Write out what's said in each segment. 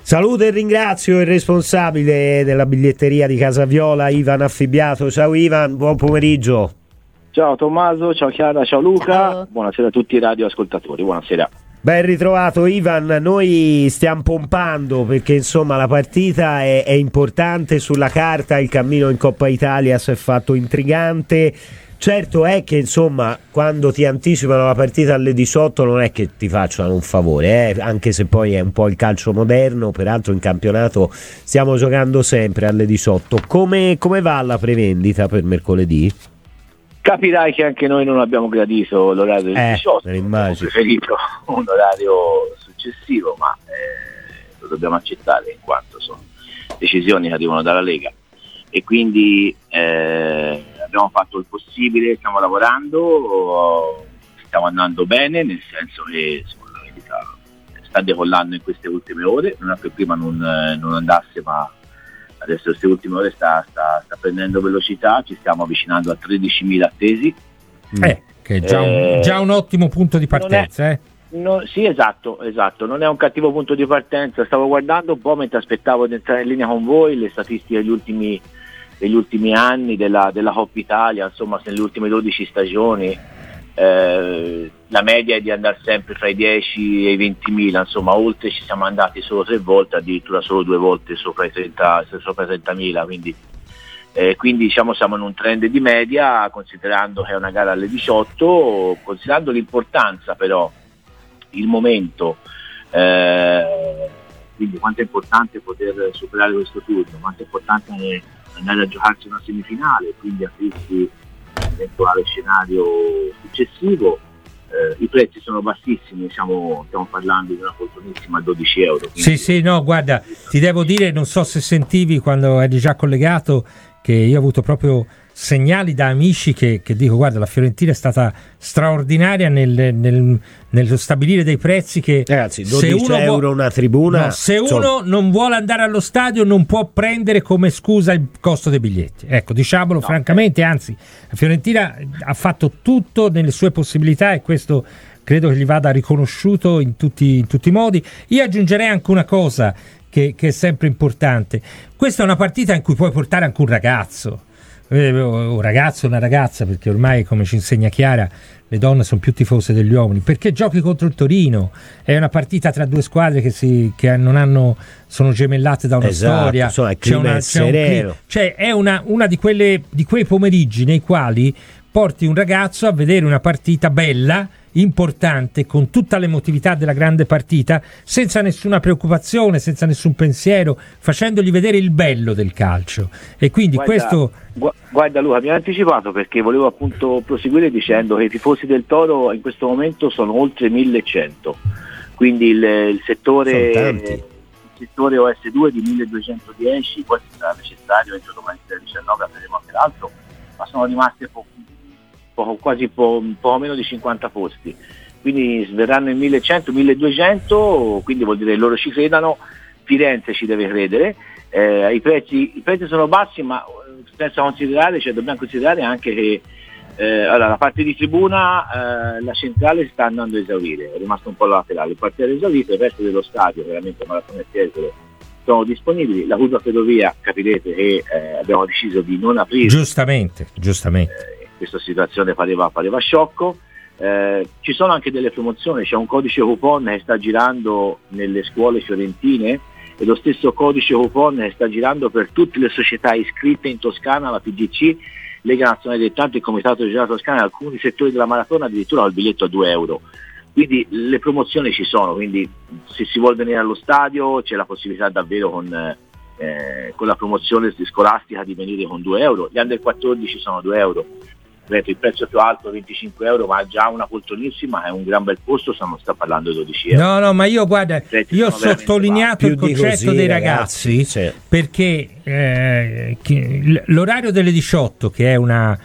Saluto e ringrazio il responsabile della biglietteria di Casa Viola, Ivan Affibbiato. Ciao Ivan, buon pomeriggio. Ciao Tommaso, ciao Chiara, ciao Luca. Ciao. Buonasera a tutti i radioascoltatori, buonasera. Ben ritrovato Ivan, noi stiamo pompando perché insomma la partita è importante sulla carta, il cammino in Coppa Italia si è fatto intrigante. Certo è che insomma quando ti anticipano la partita alle 18 non è che ti facciano un favore, anche se poi è un po' il calcio moderno, peraltro in campionato stiamo giocando sempre alle 18. Come va la prevendita per mercoledì? Capirai che anche noi non abbiamo gradito l'orario del 18, abbiamo preferito un orario successivo, ma lo dobbiamo accettare in quanto sono decisioni che arrivano dalla Lega e quindi abbiamo fatto il possibile, stiamo lavorando, stiamo andando bene, nel senso che la vendita sta decollando in queste ultime ore, non è che prima non andasse, ma adesso queste ultime ore sta prendendo velocità, ci stiamo avvicinando a 13.000 attesi. Che è già un ottimo punto di partenza. Sì, esatto, non è un cattivo punto di partenza. Stavo guardando un po' mentre aspettavo di entrare in linea con voi le statistiche degli ultimi anni della Coppa Italia, insomma nelle ultime 12 stagioni la media è di andare sempre fra i 10 e i 20.000, insomma oltre ci siamo andati solo 3 volte, addirittura solo 2 volte sopra i 30.000, quindi diciamo siamo in un trend di media, considerando che è una gara alle 18, considerando l'importanza però, il momento, quindi quanto è importante poter superare questo turno, quanto è importante andare a giocarsi una semifinale, quindi aprirsi eventuale scenario successivo. I prezzi sono bassissimi, stiamo parlando di una poltronissima a 12 euro. Sì, no, guarda, ti devo dire, non so se sentivi quando eri già collegato, che io ho avuto proprio segnali da amici che dico guarda, la Fiorentina è stata straordinaria nello stabilire dei prezzi che ragazzi, 12 euro una tribuna, no, se uno non vuole andare allo stadio non può prendere come scusa il costo dei biglietti, ecco, diciamolo francamente, anzi la Fiorentina ha fatto tutto nelle sue possibilità e questo credo che gli vada riconosciuto in tutti i modi. Io aggiungerei anche una cosa che è sempre importante: questa è una partita in cui puoi portare anche un ragazzo, un ragazzo o una ragazza, perché ormai, come ci insegna Chiara, le donne sono più tifose degli uomini, perché giochi contro il Torino, è una partita tra due squadre che non hanno, sono gemellate da una storia, cioè è una di quei pomeriggi nei quali porti un ragazzo a vedere una partita bella, importante, con tutta l'emotività della grande partita, senza nessuna preoccupazione, senza nessun pensiero, facendogli vedere il bello del calcio. E quindi guarda Luca, mi ha anticipato perché volevo appunto proseguire dicendo che i tifosi del Toro in questo momento sono oltre 1100, quindi il settore OS2 di 1210, poi sarà necessario entro domani sera 19, avremo anche l'altro, ma sono rimaste poco meno di 50 posti, quindi verranno in 1100, 1200, quindi vuol dire che loro ci credano, Firenze ci deve credere, i prezzi sono bassi, ma dobbiamo considerare anche che la parte di tribuna, la centrale si sta andando a esaurire, è rimasto un po' la laterale, il quartiere è esaurito, il resto dello stadio, veramente Maratona e Fiesole, sono disponibili. La curva ferrovia, capirete che abbiamo deciso di non aprire, giustamente. Questa situazione pareva sciocco. Ci sono anche delle promozioni, c'è un codice coupon che sta girando nelle scuole fiorentine e lo stesso codice coupon che sta girando per tutte le società iscritte in Toscana, la PGC, Lega Nazionale Dilettanti e Comitato Regionale Toscana, in alcuni settori della maratona addirittura il biglietto a 2 euro. Quindi le promozioni ci sono, quindi se si vuole venire allo stadio c'è la possibilità davvero con la promozione scolastica di venire con 2 euro, gli under 14 sono 2 euro. Il prezzo più alto 25 euro, ma già una poltronissima, è un gran bel posto, sta parlando di 12 euro. No, ma io guarda, io ho sottolineato il concetto dei ragazzi, perché l'orario delle 18, che è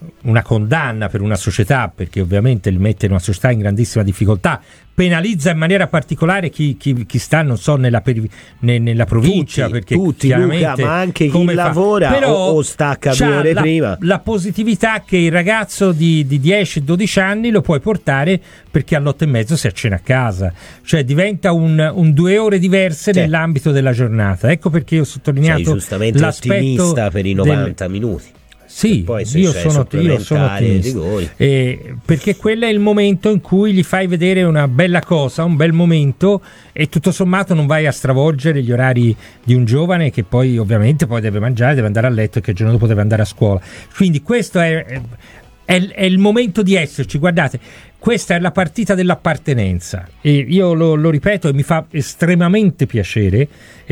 una condanna per una società, perché ovviamente li mette in una società in grandissima difficoltà, penalizza in maniera particolare chi sta, non so, nella provincia, perché tutti, chiaramente Luca, ma anche chi lavora o stacca 2 ore prima. La positività che il ragazzo di 10-12 anni lo puoi portare perché all'8:30 si accena a casa, cioè diventa un 2 ore diverse nell'ambito della giornata. Ecco perché io ho sottolineato giustamente l'aspetto ottimista per i 90 minuti. Sì, io sono ottimista, perché quello è il momento in cui gli fai vedere una bella cosa, un bel momento, e tutto sommato non vai a stravolgere gli orari di un giovane che poi ovviamente poi deve mangiare, deve andare a letto e che il giorno dopo deve andare a scuola. Quindi questo è il momento di esserci. Guardate, questa è la partita dell'appartenenza, e io lo ripeto, e mi fa estremamente piacere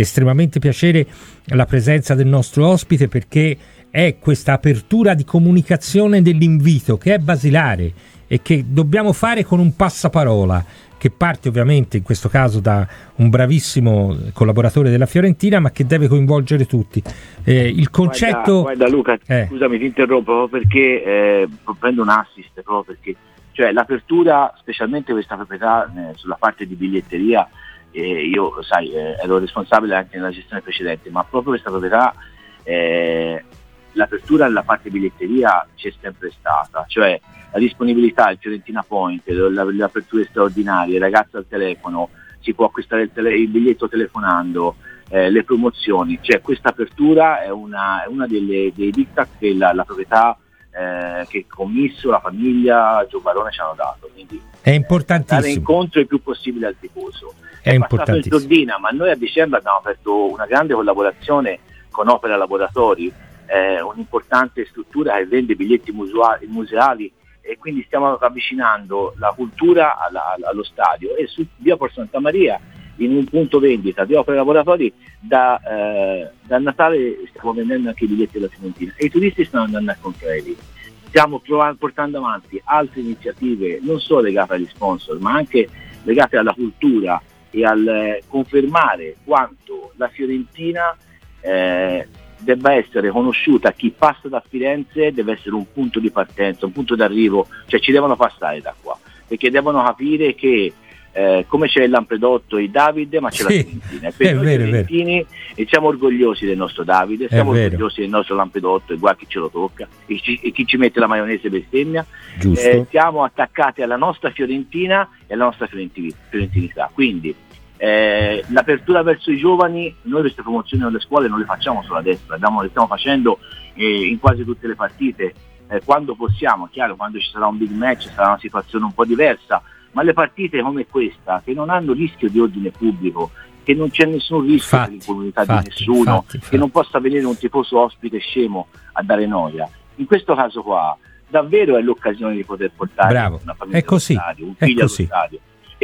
la presenza del nostro ospite, perché è questa apertura di comunicazione dell'invito che è basilare e che dobbiamo fare con un passaparola che parte ovviamente in questo caso da un bravissimo collaboratore della Fiorentina, ma che deve coinvolgere tutti. Il concetto... Guarda Luca, scusami, ti interrompo perché prendo un assist, proprio perché cioè l'apertura, specialmente questa proprietà sulla parte di biglietteria, io ero responsabile anche nella gestione precedente, ma proprio questa proprietà, l'apertura della parte biglietteria c'è sempre stata, cioè la disponibilità, il Fiorentina Point, le aperture straordinarie, il ragazzo al telefono, si può acquistare il biglietto telefonando, le promozioni, cioè questa apertura è una dei diktat che la proprietà, che il commisso, la famiglia Giovanni ci hanno dato, quindi è importantissimo dare incontro il più possibile al tifoso. È importantissimo. Il Tordina, ma noi a dicembre abbiamo aperto una grande collaborazione con Opera Laboratori, un'importante struttura che vende biglietti museali, e quindi stiamo avvicinando la cultura allo stadio, e su via Por Santa Maria, in un punto vendita di Opera Laboratori, da Natale stiamo vendendo anche i biglietti della Fiorentina e i turisti stanno andando a comprare lì. Stiamo portando avanti altre iniziative non solo legate agli sponsor, ma anche legate alla cultura e al confermare quanto la Fiorentina debba essere conosciuta. Chi passa da Firenze deve essere un punto di partenza, un punto d'arrivo, cioè ci devono passare da qua, perché devono capire che come c'è il Lampredotto e il Davide, ma c'è la Fiorentina, e per noi fiorentini, e siamo orgogliosi del nostro Davide, siamo orgogliosi del nostro Lampredotto, e guarda chi ce lo tocca e chi ci mette la maionese bestemmia, siamo attaccati alla nostra Fiorentina e alla nostra fiorentinità, quindi l'apertura verso i giovani, noi queste promozioni nelle scuole non le facciamo solo adesso, le stiamo facendo in quasi tutte le partite, quando possiamo, chiaro, quando ci sarà un big match sarà una situazione un po' diversa, ma le partite come questa, che non hanno rischio di ordine pubblico, che non c'è nessun rischio per l'incolumità di nessuno, che non possa venire un tifoso ospite scemo a dare noia, in questo caso qua davvero è l'occasione di poter portare una famiglia allo stadio, un figlio allo stadio.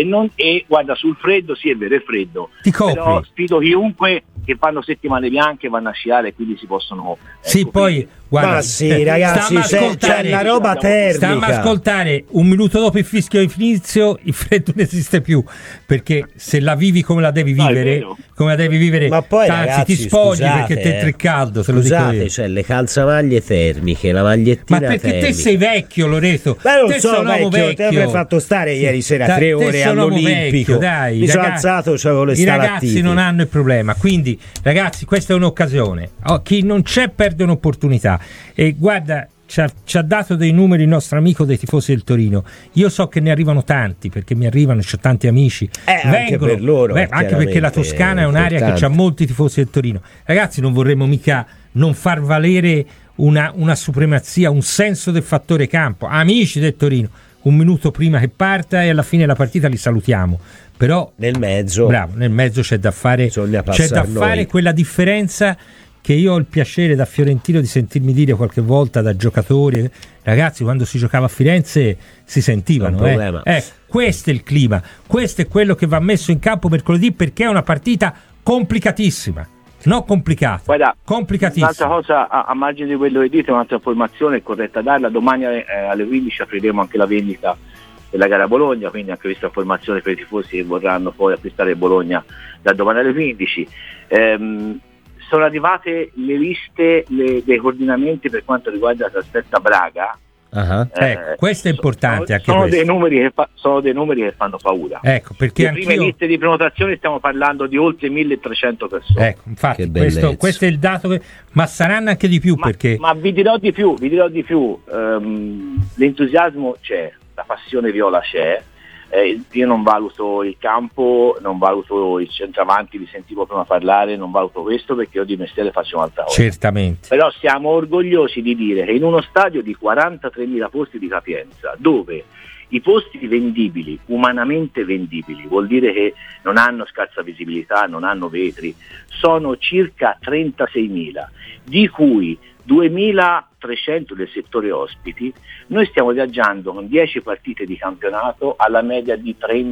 E guarda, sul freddo, sì, è vero, è freddo, però sfido chiunque che fanno settimane bianche, vanno a sciare, quindi si possono poi guarda, ma sì, ragazzi, c'è la roba termica. Stiamo a ascoltare un minuto dopo il fischio di inizio, il freddo non esiste più, perché se la vivi come la devi vivere, ma poi anzi ragazzi, ti spogli, perché te entri caldo, se lo dico io. C'è le calzamaglie termiche, la magliettina ma perché termica. te sei vecchio, Loreto? Ma non sono vecchio, te avrei fatto stare ieri sera 3 ore all'Olimpico, dai, mi sono alzato, c'avevo le stalattiti. I ragazzi non hanno il problema, quindi ragazzi, questa è un'occasione, chi non c'è perde un'opportunità. E guarda, ci ha dato dei numeri il nostro amico dei tifosi del Torino. Io so che ne arrivano tanti, perché mi arrivano, c'ho tanti amici, anche per loro, anche perché la Toscana è un'area che ha molti tifosi del Torino. Ragazzi, non vorremmo mica non far valere una supremazia, un senso del fattore campo. Amici del Torino, un minuto prima che parta e alla fine della partita li salutiamo, però nel mezzo c'è da fare, quella differenza che io ho il piacere da fiorentino di sentirmi dire qualche volta da giocatori: ragazzi, quando si giocava a Firenze si sentivano, questo è il clima, questo è quello che va messo in campo mercoledì, perché è una partita complicatissima, non complicata, guarda, complicatissima. Un'altra cosa a margine di quello che dite, un'altra informazione corretta darla: domani alle 15 apriremo anche la vendita della gara Bologna, quindi anche questa informazione per i tifosi che vorranno poi acquistare Bologna da domani alle 15. sono arrivate le liste dei coordinamenti per quanto riguarda la trasferta Braga. Ecco, questo è importante. Anche sono dei numeri che fanno paura. Ecco, perché le prime liste di prenotazione stiamo parlando di oltre 1.300 persone. Ecco, infatti questo è il dato ma saranno anche di più, ma vi dirò di più. L'entusiasmo c'è, la passione viola c'è. Io non valuto il campo, non valuto il centravanti, vi sentivo prima parlare, non valuto questo perché io di mestiere faccio un'altra cosa. Certamente. Però siamo orgogliosi di dire che in uno stadio di 43.000 posti di capienza, dove i posti vendibili, umanamente vendibili, vuol dire che non hanno scarsa visibilità, non hanno vetri, sono circa 36.000, di cui 2.300 del settore ospiti. Noi stiamo viaggiando con 10 partite di campionato alla media di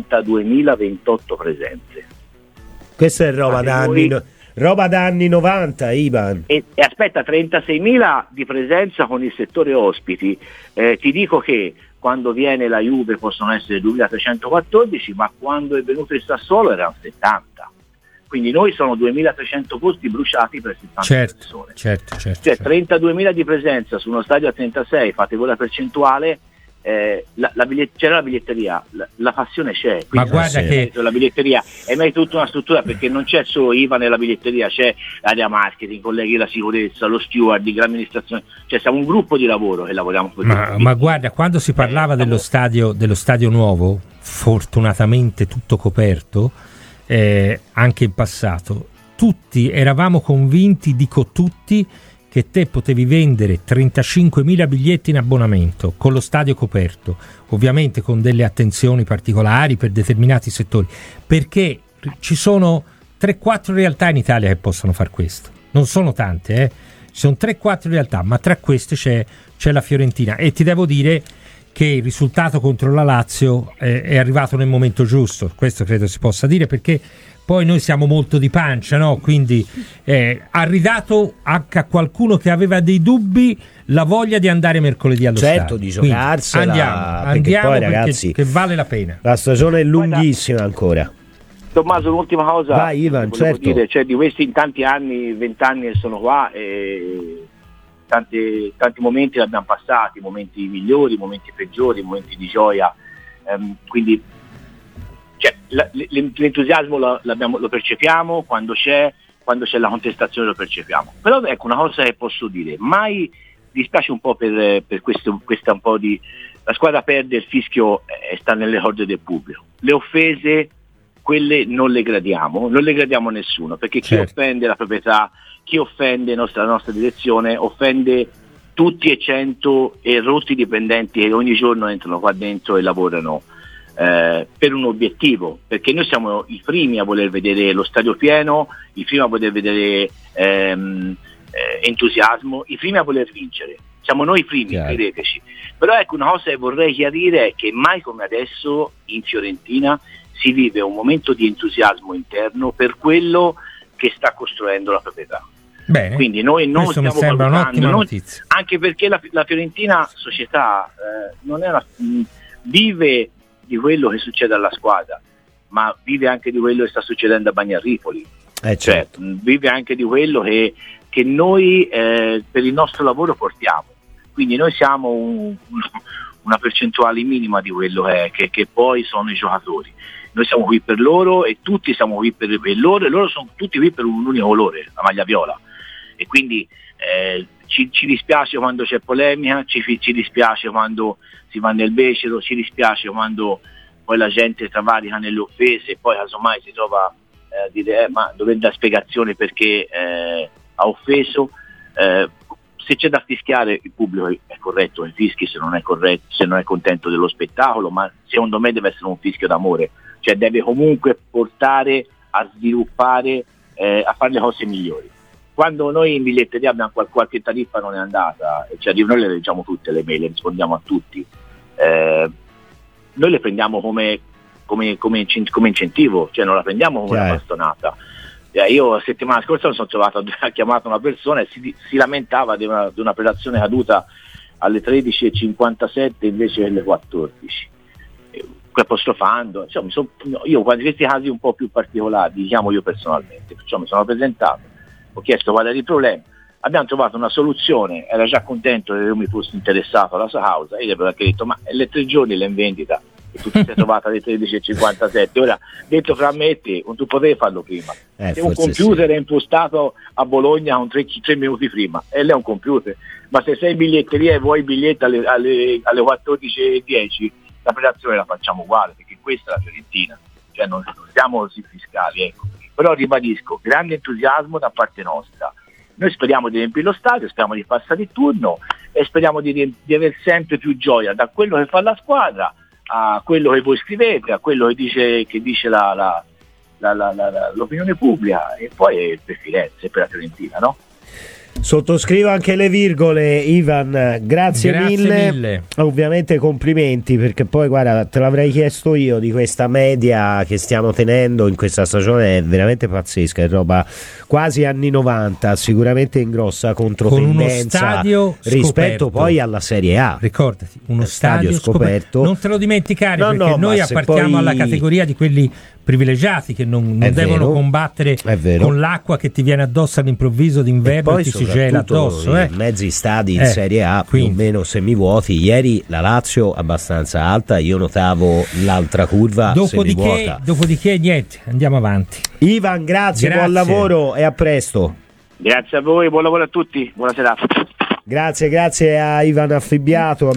32.028 presenze. Questa è roba da anni 90, Ivan. E aspetta, 36.000 di presenza con il settore ospiti. Ti dico che quando viene la Juve possono essere 2.314, ma quando è venuto il Sassuolo erano 70. Quindi noi sono 2.300 posti bruciati per 70 persone. Certo. Cioè 32.000 di presenza su uno stadio a 36, fate voi la percentuale, c'era la biglietteria, la passione c'è. Ma guarda che la biglietteria è mai tutta una struttura, perché non c'è solo IVA nella biglietteria, c'è l'area marketing, colleghi della sicurezza, lo steward, l'amministrazione, cioè siamo un gruppo di lavoro che lavoriamo per ma guarda, quando si parlava dello stadio nuovo, fortunatamente tutto coperto, anche in passato, tutti eravamo convinti, dico tutti, che te potevi vendere 35.000 biglietti in abbonamento con lo stadio coperto, ovviamente con delle attenzioni particolari per determinati settori, perché ci sono 3-4 realtà in Italia che possono far questo, non sono tante, ci sono 3-4 realtà, ma tra queste c'è la Fiorentina, e ti devo dire che il risultato contro la Lazio è arrivato nel momento giusto, questo credo si possa dire, perché poi noi siamo molto di pancia, no? Quindi ha ridato anche a qualcuno che aveva dei dubbi la voglia di andare mercoledì allo stadio. Di giocarsela, andiamo poi, ragazzi, che vale la pena. La stagione è lunghissima ancora. Tommaso, un'ultima cosa. Vai Ivan, certo. Dire, cioè, di questi in tanti anni, 20 anni che sono qua, tanti momenti li abbiamo passati, momenti migliori, momenti peggiori, momenti di gioia, quindi cioè, l'entusiasmo lo percepiamo quando c'è la contestazione, lo percepiamo. Però ecco, una cosa che posso dire, mai dispiace un po' per questa un po' di, la squadra perde, il fischio sta nelle corde del pubblico, le offese quelle non le gradiamo a nessuno, perché chi offende la proprietà, chi offende la nostra direzione, offende tutti e 100 e rotti dipendenti che ogni giorno entrano qua dentro e lavorano per un obiettivo, perché noi siamo i primi a voler vedere lo stadio pieno, i primi a voler vedere entusiasmo, i primi a voler vincere, siamo noi i primi, credeteci. Però ecco, una cosa che vorrei chiarire è che mai come adesso in Fiorentina si vive un momento di entusiasmo interno per quello che sta costruendo la proprietà. Bene, quindi noi non questo stiamo mi sembra un'ottima valutando, notizia, anche perché la Fiorentina società non è vive di quello che succede alla squadra, ma vive anche di quello che sta succedendo a Bagnarripoli, cioè, vive anche di quello che noi per il nostro lavoro portiamo, quindi noi siamo una percentuale minima di quello che poi sono i giocatori. Noi siamo qui per loro e tutti siamo qui per loro, e loro sono tutti qui per un unico colore, la maglia viola, e quindi ci dispiace quando c'è polemica, ci dispiace quando si va nel becero, ci dispiace quando poi la gente travalica nelle offese e poi casomai si trova a dire ma dover dare spiegazione perché ha offeso. Se c'è da fischiare, il pubblico è corretto che fischi, se non è corretto, se non è contento dello spettacolo, ma secondo me deve essere un fischio d'amore, cioè deve comunque portare a sviluppare, a fare le cose migliori. Quando noi in biglietteria abbiamo qualche tariffa non è andata, cioè noi le leggiamo tutte le mail, le rispondiamo a tutti, noi le prendiamo come incentivo, cioè non la prendiamo come una bastonata. Io la settimana scorsa mi sono trovato, ha chiamato una persona e si lamentava di una prelazione caduta alle 13.57 invece delle 14, apostrofando, insomma, io quando questi casi un po' più particolari, diciamo io personalmente, perciò mi sono presentato, ho chiesto qual era il problema, abbiamo trovato una soluzione, era già contento che io mi fossi interessato alla sua causa, io gli avevo anche detto ma le 3 giorni le in vendita e tu ti sei trovata alle 13:57, ora detto fra me e te, tu potevi farlo prima, se un computer è impostato a Bologna con 3 minuti prima e lei è un computer, ma se sei in biglietteria e vuoi il biglietto alle 14:10 l'operazione la facciamo uguale, perché questa è la Fiorentina, cioè non siamo così fiscali, ecco. Però ribadisco, grande entusiasmo da parte nostra. Noi speriamo di riempire lo stadio, speriamo di passare il turno e speriamo di avere sempre più gioia da quello che fa la squadra a quello che voi scrivete, a quello che dice l'opinione pubblica, e poi per Firenze e per la Fiorentina, no? Sottoscrivo anche le virgole, Ivan, grazie mille. Ovviamente complimenti, perché poi guarda, te l'avrei chiesto io di questa media che stiamo tenendo in questa stagione, è veramente pazzesca, è roba quasi anni 90, sicuramente in grossa controtendenza rispetto poi alla Serie A. Ricordati, uno stadio scoperto. Non te lo dimenticare, perché noi appartiamo alla categoria di quelli privilegiati che non devono combattere con l'acqua che ti viene addosso all'improvviso d'inverno e ti si gela addosso. Mezzi stadi in Serie A più o meno semivuoti. Ieri la Lazio abbastanza alta, io notavo l'altra curva semivuota. Dopodiché niente, andiamo avanti. Ivan, grazie, buon lavoro e a presto. Grazie a voi, buon lavoro a tutti, buona serata. Grazie a Ivan Affibbiato.